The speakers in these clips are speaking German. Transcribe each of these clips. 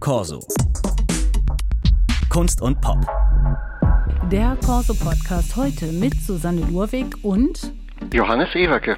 Corso. Kunst und Pop. Der Corso-Podcast heute mit Susanne Lurwig und Johannes Ewerke.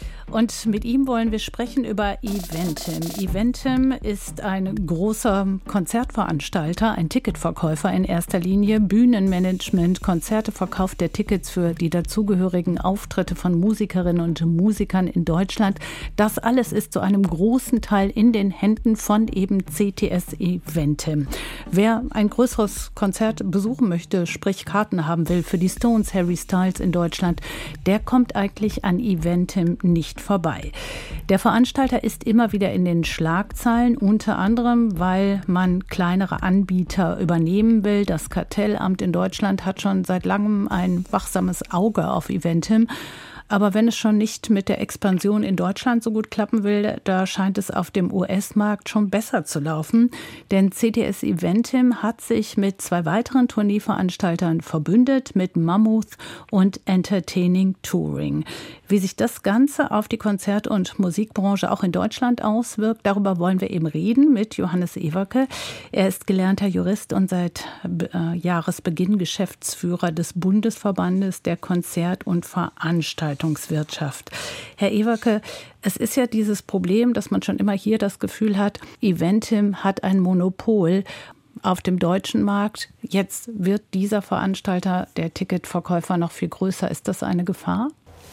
Und mit ihm wollen wir sprechen über Eventim. Eventim ist ein großer Konzertveranstalter, ein Ticketverkäufer in erster Linie, Bühnenmanagement, Konzerte, Verkauf der Tickets für die dazugehörigen Auftritte von Musikerinnen und Musikern in Deutschland. Das alles ist zu einem großen Teil in den Händen von eben CTS Eventim. Wer ein größeres Konzert besuchen möchte, sprich Karten haben will für die Stones, Harry Styles in Deutschland, der kommt eigentlich an Eventim nicht vorbei. Der Veranstalter ist immer wieder in den Schlagzeilen, unter anderem, weil man kleinere Anbieter übernehmen will. Das Kartellamt in Deutschland hat schon seit langem ein wachsames Auge auf Eventim. Aber wenn es schon nicht mit der Expansion in Deutschland so gut klappen will, da scheint es auf dem US-Markt schon besser zu laufen. Denn CTS Eventim hat sich mit 2 weiteren Tourneeveranstaltern verbündet, mit Mammoth und Entertaining Touring. Wie sich das Ganze auf die Konzert- und Musikbranche auch in Deutschland auswirkt, darüber wollen wir eben reden mit Johannes Ewerke. Er ist gelernter Jurist und seit Jahresbeginn Geschäftsführer des Bundesverbandes der Konzert- und Veranstaltungswirtschaft. Herr Ewerke, es ist ja dieses Problem, dass man schon immer hier das Gefühl hat, Eventim hat ein Monopol auf dem deutschen Markt. Jetzt wird dieser Veranstalter, der Ticketverkäufer, noch viel größer. Ist das eine Gefahr?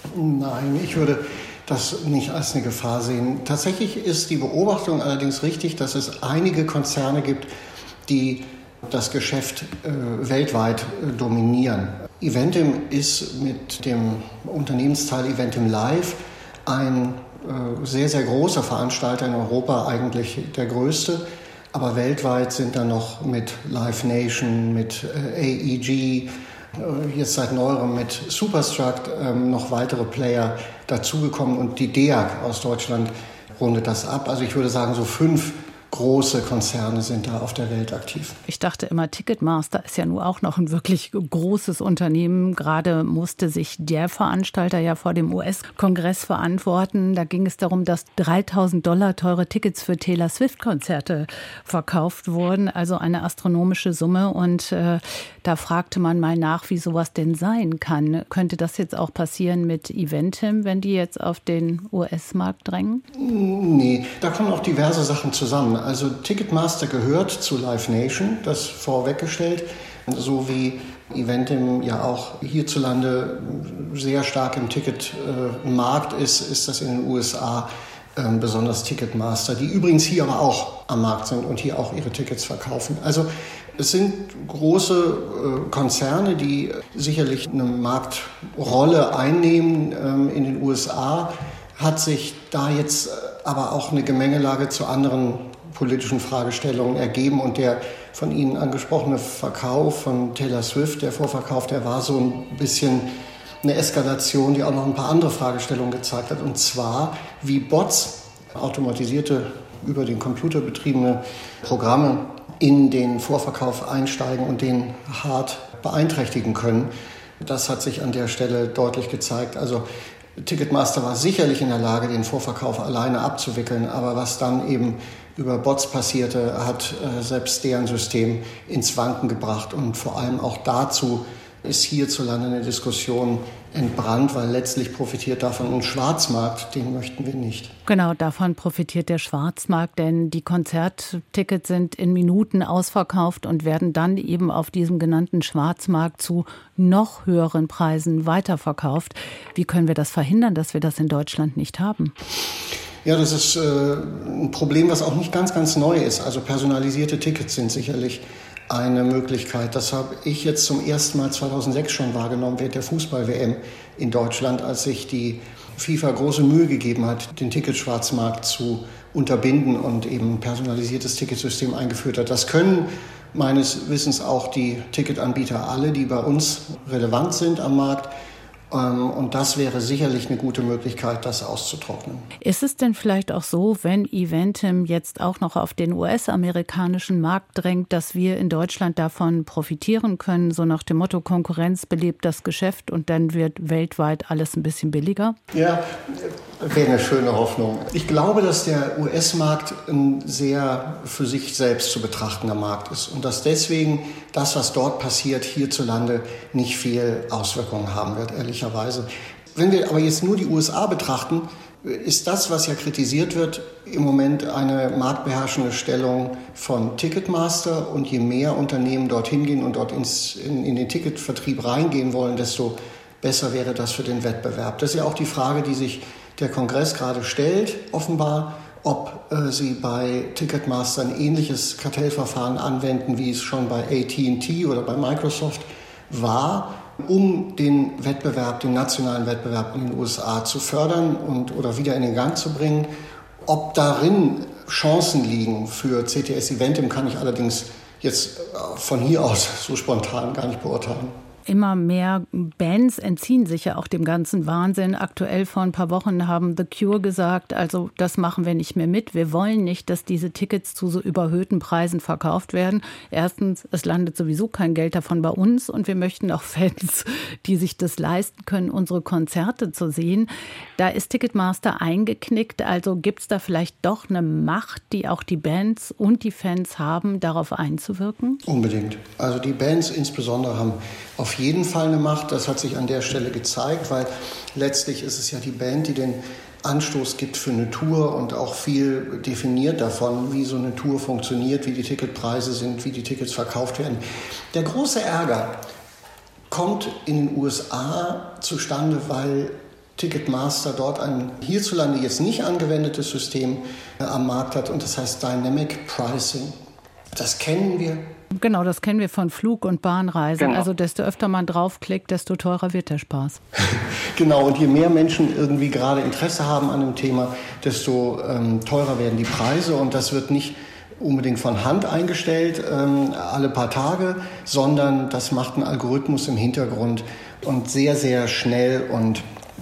Nein, ich würde das nicht als eine Gefahr sehen. Tatsächlich ist die Beobachtung allerdings richtig, dass es einige Konzerne gibt, die das Geschäft weltweit dominieren. Eventim ist mit dem Unternehmensteil Eventim Live ein sehr, sehr großer Veranstalter in Europa, eigentlich der größte. Aber weltweit sind dann noch mit Live Nation, mit AEG, jetzt seit neuerem mit Superstruct noch weitere Player dazugekommen und die DEAG aus Deutschland rundet das ab. Also ich würde sagen, so 5 große Konzerne sind da auf der Welt aktiv. Ich dachte immer, Ticketmaster ist ja nun auch noch ein wirklich großes Unternehmen. Gerade musste sich der Veranstalter ja vor dem US-Kongress verantworten. Da ging es darum, dass $3.000 teure Tickets für Taylor Swift-Konzerte verkauft wurden. Also eine astronomische Summe. Und da fragte man mal nach, wie sowas denn sein kann. Könnte das jetzt auch passieren mit Eventim, wenn die jetzt auf den US-Markt drängen? Nee, da kommen auch diverse Sachen zusammen. Also Ticketmaster gehört zu Live Nation, das vorweggestellt, so wie Eventim ja auch hierzulande sehr stark im Ticketmarkt ist das in den USA besonders Ticketmaster, die übrigens hier aber auch am Markt sind und hier auch ihre Tickets verkaufen. Also es sind große Konzerne, die sicherlich eine Marktrolle einnehmen in den USA, hat sich da jetzt aber auch eine Gemengelage zu anderen politischen Fragestellungen ergeben und der von Ihnen angesprochene Verkauf von Taylor Swift, der Vorverkauf, der war so ein bisschen eine Eskalation, die auch noch ein paar andere Fragestellungen gezeigt hat. Und zwar, wie Bots, automatisierte, über den Computer betriebene Programme, in den Vorverkauf einsteigen und den hart beeinträchtigen können. Das hat sich an der Stelle deutlich gezeigt. Also Ticketmaster war sicherlich in der Lage, den Vorverkauf alleine abzuwickeln, aber was dann eben über Bots passierte, hat selbst deren System ins Wanken gebracht. Und vor allem auch dazu ist hierzulande eine Diskussion entbrannt, weil letztlich profitiert davon ein Schwarzmarkt, den möchten wir nicht. Genau, davon profitiert der Schwarzmarkt, denn die Konzerttickets sind in Minuten ausverkauft und werden dann eben auf diesem genannten Schwarzmarkt zu noch höheren Preisen weiterverkauft. Wie können wir das verhindern, dass wir das in Deutschland nicht haben? Ja, das ist ein Problem, was auch nicht ganz, ganz neu ist. Also personalisierte Tickets sind sicherlich eine Möglichkeit. Das habe ich jetzt zum ersten Mal 2006 schon wahrgenommen während der Fußball-WM in Deutschland, als sich die FIFA große Mühe gegeben hat, den Ticketschwarzmarkt zu unterbinden und eben ein personalisiertes Ticketsystem eingeführt hat. Das können meines Wissens auch die Ticketanbieter alle, die bei uns relevant sind am Markt. Und das wäre sicherlich eine gute Möglichkeit, das auszutrocknen. Ist es denn vielleicht auch so, wenn Eventim jetzt auch noch auf den US-amerikanischen Markt drängt, dass wir in Deutschland davon profitieren können, so nach dem Motto, Konkurrenz belebt das Geschäft und dann wird weltweit alles ein bisschen billiger? Ja, wäre eine schöne Hoffnung. Ich glaube, dass der US-Markt ein sehr für sich selbst zu betrachtender Markt ist und dass deswegen das, was dort passiert, hierzulande nicht viel Auswirkungen haben wird, ehrlicherweise. Wenn wir aber jetzt nur die USA betrachten, ist das, was ja kritisiert wird, im Moment eine marktbeherrschende Stellung von Ticketmaster. Und je mehr Unternehmen dorthin gehen und dort in den Ticketvertrieb reingehen wollen, desto besser wäre das für den Wettbewerb. Das ist ja auch die Frage, die sich der Kongress gerade stellt, offenbar, ob sie bei Ticketmaster ein ähnliches Kartellverfahren anwenden, wie es schon bei AT&T oder bei Microsoft war, um den Wettbewerb, den nationalen Wettbewerb in den USA zu fördern oder wieder in den Gang zu bringen. Ob darin Chancen liegen für CTS Eventim, kann ich allerdings jetzt von hier aus so spontan gar nicht beurteilen. Immer mehr Bands entziehen sich ja auch dem ganzen Wahnsinn. Aktuell vor ein paar Wochen haben The Cure gesagt, also das machen wir nicht mehr mit. Wir wollen nicht, dass diese Tickets zu so überhöhten Preisen verkauft werden. Erstens, es landet sowieso kein Geld davon bei uns und wir möchten auch Fans, die sich das leisten können, unsere Konzerte zu sehen. Da ist Ticketmaster eingeknickt. Also gibt es da vielleicht doch eine Macht, die auch die Bands und die Fans haben, darauf einzuwirken? Unbedingt. Also die Bands insbesondere haben auf jeden Fall eine Macht. Das hat sich an der Stelle gezeigt, weil letztlich ist es ja die Band, die den Anstoß gibt für eine Tour und auch viel definiert davon, wie so eine Tour funktioniert, wie die Ticketpreise sind, wie die Tickets verkauft werden. Der große Ärger kommt in den USA zustande, weil Ticketmaster dort ein hierzulande jetzt nicht angewendetes System am Markt hat und das heißt Dynamic Pricing. Das kennen wir. Genau, das kennen wir von Flug- und Bahnreisen. Genau. Also desto öfter man draufklickt, desto teurer wird der Spaß. Genau, und je mehr Menschen irgendwie gerade Interesse haben an dem Thema, desto teurer werden die Preise. Und das wird nicht unbedingt von Hand eingestellt, alle paar Tage, sondern das macht ein Algorithmus im Hintergrund und sehr, sehr schnell. Und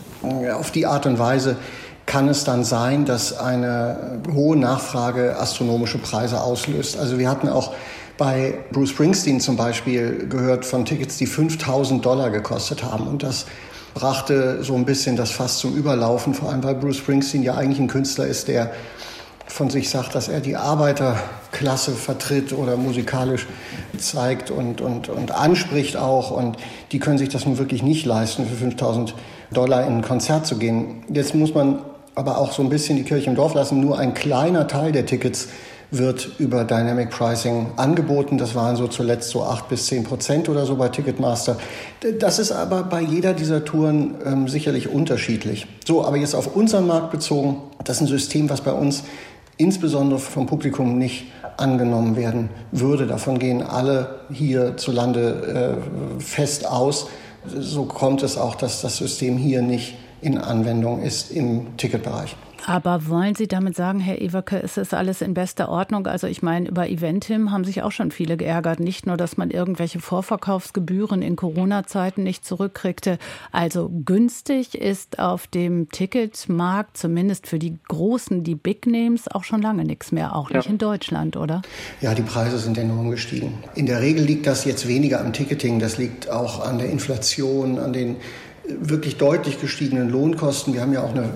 auf die Art und Weise kann es dann sein, dass eine hohe Nachfrage astronomische Preise auslöst. Also wir hatten auch bei Bruce Springsteen zum Beispiel gehört von Tickets, die $5.000 gekostet haben. Und das brachte so ein bisschen das Fass zum Überlaufen, vor allem weil Bruce Springsteen ja eigentlich ein Künstler ist, der von sich sagt, dass er die Arbeiterklasse vertritt oder musikalisch zeigt und anspricht auch. Und die können sich das nun wirklich nicht leisten, für $5.000 in ein Konzert zu gehen. Jetzt muss man aber auch so ein bisschen die Kirche im Dorf lassen. Nur ein kleiner Teil der Tickets wird über Dynamic Pricing angeboten. Das waren so zuletzt so 8-10% oder so bei Ticketmaster. Das ist aber bei jeder dieser Touren sicherlich unterschiedlich. So, aber jetzt auf unseren Markt bezogen, das ist ein System, was bei uns insbesondere vom Publikum nicht angenommen werden würde. Davon gehen alle hierzulande fest aus. So kommt es auch, dass das System hier nicht in Anwendung ist im Ticketbereich. Aber wollen Sie damit sagen, Herr Ewerke, ist das alles in bester Ordnung? Also ich meine, über Eventim haben sich auch schon viele geärgert. Nicht nur, dass man irgendwelche Vorverkaufsgebühren in Corona-Zeiten nicht zurückkriegte. Also günstig ist auf dem Ticketmarkt, zumindest für die Großen, die Big Names, auch schon lange nichts mehr. Auch nicht in Deutschland, oder? Ja, die Preise sind enorm gestiegen. In der Regel liegt das jetzt weniger am Ticketing. Das liegt auch an der Inflation, an den wirklich deutlich gestiegenen Lohnkosten. Wir haben ja auch eine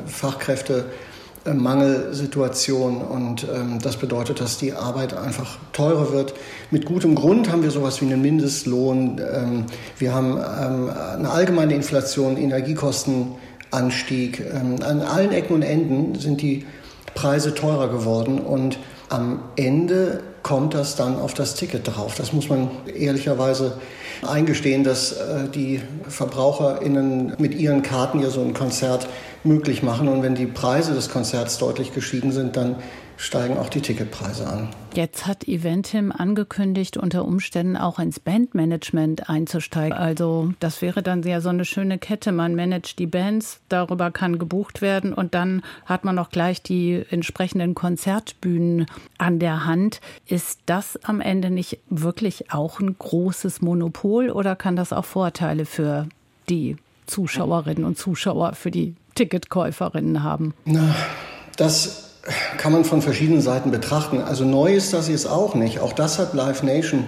Fachkräftemangelsituation und das bedeutet, dass die Arbeit einfach teurer wird. Mit gutem Grund haben wir sowas wie einen Mindestlohn. Wir haben eine allgemeine Inflation, Energiekostenanstieg. An allen Ecken und Enden sind die Preise teurer geworden und am Ende kommt das dann auf das Ticket drauf. Das muss man ehrlicherweise eingestehen, dass die VerbraucherInnen mit ihren Karten ja so ein Konzert möglich machen. Und wenn die Preise des Konzerts deutlich gestiegen sind, dann steigen auch die Ticketpreise an. Jetzt hat Eventim angekündigt, unter Umständen auch ins Bandmanagement einzusteigen. Also das wäre dann ja so eine schöne Kette. Man managt die Bands, darüber kann gebucht werden und dann hat man auch gleich die entsprechenden Konzertbühnen an der Hand. Ist das am Ende nicht wirklich auch ein großes Monopol oder kann das auch Vorteile für die Zuschauerinnen und Zuschauer, für die Ticketkäuferinnen haben? Na, das kann man von verschiedenen Seiten betrachten. Also neu ist das jetzt auch nicht. Auch das hat Live Nation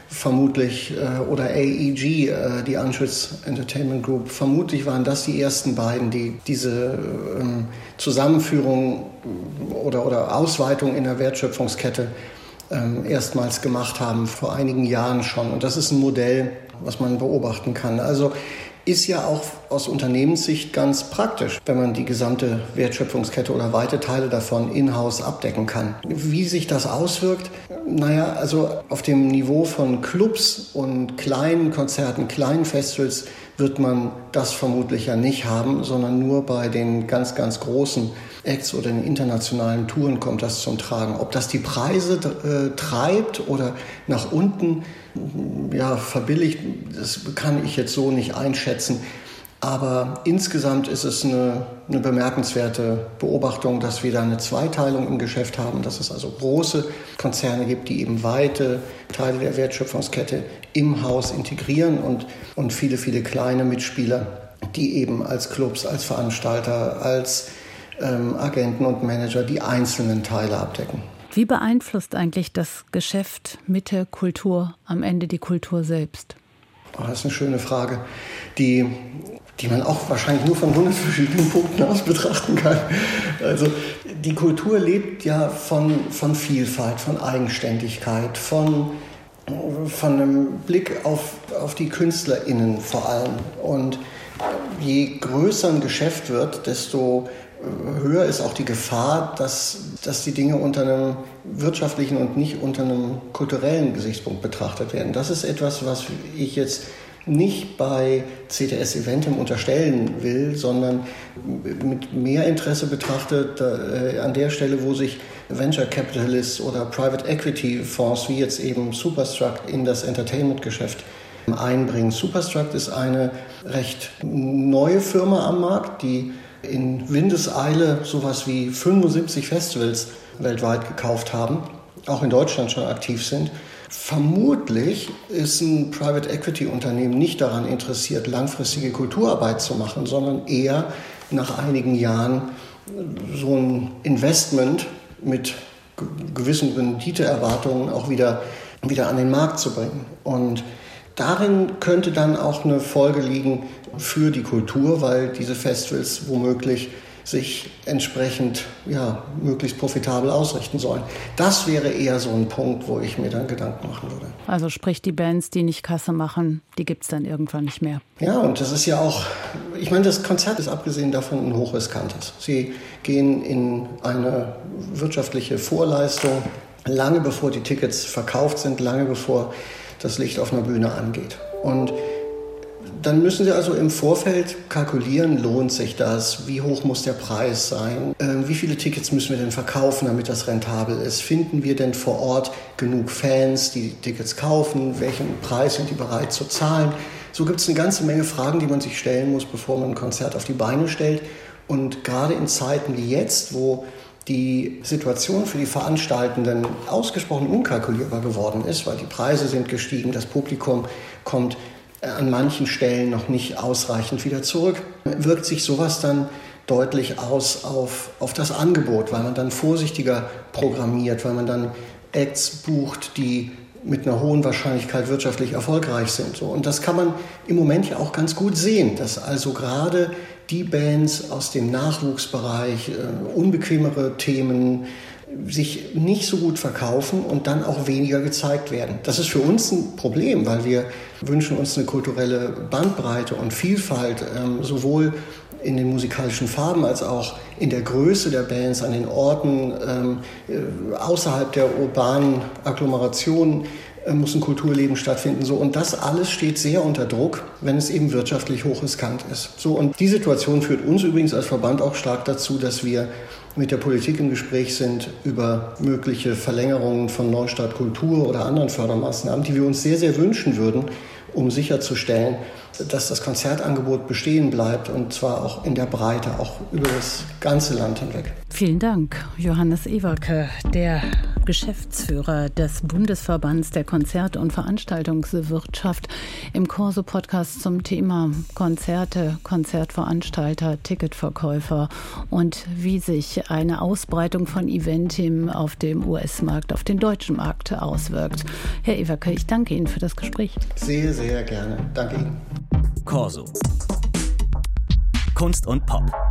vermutlich, oder AEG, die Anschutz Entertainment Group, vermutlich waren das die ersten beiden, die diese Zusammenführung oder Ausweitung in der Wertschöpfungskette erstmals gemacht haben, vor einigen Jahren schon. Und das ist ein Modell, was man beobachten kann. Also ist ja auch aus Unternehmenssicht ganz praktisch, wenn man die gesamte Wertschöpfungskette oder weite Teile davon in-house abdecken kann. Wie sich das auswirkt? Naja, also auf dem Niveau von Clubs und kleinen Konzerten, kleinen Festivals wird man das vermutlich ja nicht haben, sondern nur bei den ganz, ganz großen Acts oder den internationalen Touren kommt das zum Tragen. Ob das die Preise treibt oder nach unten verbilligt, das kann ich jetzt so nicht einschätzen. Aber insgesamt ist es eine bemerkenswerte Beobachtung, dass wir da eine Zweiteilung im Geschäft haben, dass es also große Konzerne gibt, die eben weite Teile der Wertschöpfungskette im Haus integrieren und viele, viele kleine Mitspieler, die eben als Clubs, als Veranstalter, als Agenten und Manager die einzelnen Teile abdecken. Wie beeinflusst eigentlich das Geschäft mit der Kultur am Ende die Kultur selbst? Das ist eine schöne Frage, die man auch wahrscheinlich nur von 100 verschiedenen Punkten aus betrachten kann. Also die Kultur lebt ja von Vielfalt, von Eigenständigkeit, von einem Blick auf die KünstlerInnen vor allem. Und je größer ein Geschäft wird, desto höher ist auch die Gefahr, dass die Dinge unter einem wirtschaftlichen und nicht unter einem kulturellen Gesichtspunkt betrachtet werden. Das ist etwas, was ich jetzt nicht bei CTS Eventim unterstellen will, sondern mit mehr Interesse betrachtet an der Stelle, wo sich Venture Capitalists oder Private Equity Fonds wie jetzt eben Superstruct in das Entertainment-Geschäft einbringen. Superstruct ist eine recht neue Firma am Markt, die in Windeseile sowas wie 75 Festivals weltweit gekauft haben, auch in Deutschland schon aktiv sind. Vermutlich ist ein Private Equity Unternehmen nicht daran interessiert, langfristige Kulturarbeit zu machen, sondern eher nach einigen Jahren so ein Investment mit gewissen Renditeerwartungen auch wieder an den Markt zu bringen. Und darin könnte dann auch eine Folge liegen für die Kultur, weil diese Festivals womöglich sich entsprechend möglichst profitabel ausrichten sollen. Das wäre eher so ein Punkt, wo ich mir dann Gedanken machen würde. Also sprich, die Bands, die nicht Kasse machen, die gibt es dann irgendwann nicht mehr. Ja, und das ist ja auch, ich meine, das Konzert ist abgesehen davon ein hochriskantes. Sie gehen in eine wirtschaftliche Vorleistung, lange bevor die Tickets verkauft sind, lange bevor das Licht auf einer Bühne angeht. Und dann müssen Sie also im Vorfeld kalkulieren, lohnt sich das, wie hoch muss der Preis sein, wie viele Tickets müssen wir denn verkaufen, damit das rentabel ist, finden wir denn vor Ort genug Fans, die Tickets kaufen, welchen Preis sind die bereit zu zahlen. So gibt es eine ganze Menge Fragen, die man sich stellen muss, bevor man ein Konzert auf die Beine stellt. Und gerade in Zeiten wie jetzt, wo die Situation für die Veranstaltenden ausgesprochen unkalkulierbar geworden ist, weil die Preise sind gestiegen, das Publikum kommt an manchen Stellen noch nicht ausreichend wieder zurück, wirkt sich sowas dann deutlich aus auf das Angebot, weil man dann vorsichtiger programmiert, weil man dann Acts bucht, die mit einer hohen Wahrscheinlichkeit wirtschaftlich erfolgreich sind. Und das kann man im Moment ja auch ganz gut sehen, dass also gerade die Bands aus dem Nachwuchsbereich, unbequemere Themen, sich nicht so gut verkaufen und dann auch weniger gezeigt werden. Das ist für uns ein Problem, weil wir wünschen uns eine kulturelle Bandbreite und Vielfalt, sowohl in den musikalischen Farben als auch in der Größe der Bands, an den Orten, außerhalb der urbanen Agglomerationen muss ein Kulturleben stattfinden. So. Und das alles steht sehr unter Druck, wenn es eben wirtschaftlich hochriskant ist. So. Und die Situation führt uns übrigens als Verband auch stark dazu, dass wir mit der Politik im Gespräch sind über mögliche Verlängerungen von Neustart Kultur oder anderen Fördermaßnahmen, die wir uns sehr, sehr wünschen würden, um sicherzustellen, dass das Konzertangebot bestehen bleibt und zwar auch in der Breite, auch über das ganze Land hinweg. Vielen Dank, Johannes Ewerke, der Geschäftsführer des Bundesverbands der Konzert- und Veranstaltungswirtschaft im Corso-Podcast zum Thema Konzerte, Konzertveranstalter, Ticketverkäufer und wie sich eine Ausbreitung von Eventim auf dem US-Markt, auf den deutschen Markt auswirkt. Herr Ewerke, ich danke Ihnen für das Gespräch. Sehr, sehr gerne. Danke Ihnen. Corso. Kunst und Pop.